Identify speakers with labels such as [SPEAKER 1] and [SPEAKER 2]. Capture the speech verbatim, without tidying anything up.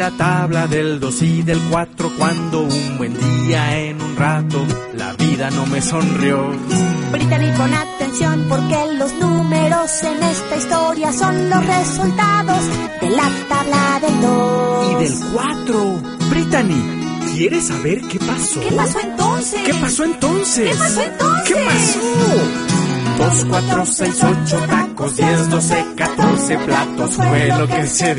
[SPEAKER 1] la tabla del dos y del cuatro, cuando un buen día en un rato la vida no me sonrió.
[SPEAKER 2] Brittany, pon atención porque los números en esta historia son los resultados de la tabla del dos
[SPEAKER 1] y del cuatro. Brittany, ¿quieres saber qué pasó?
[SPEAKER 2] ¿Qué pasó entonces?
[SPEAKER 1] ¿Qué pasó entonces?
[SPEAKER 2] ¿Qué pasó entonces?
[SPEAKER 1] ¿Qué pasó? Dos, cuatro, seis, ocho tacos, diez, doce, catorce platos fue lo que se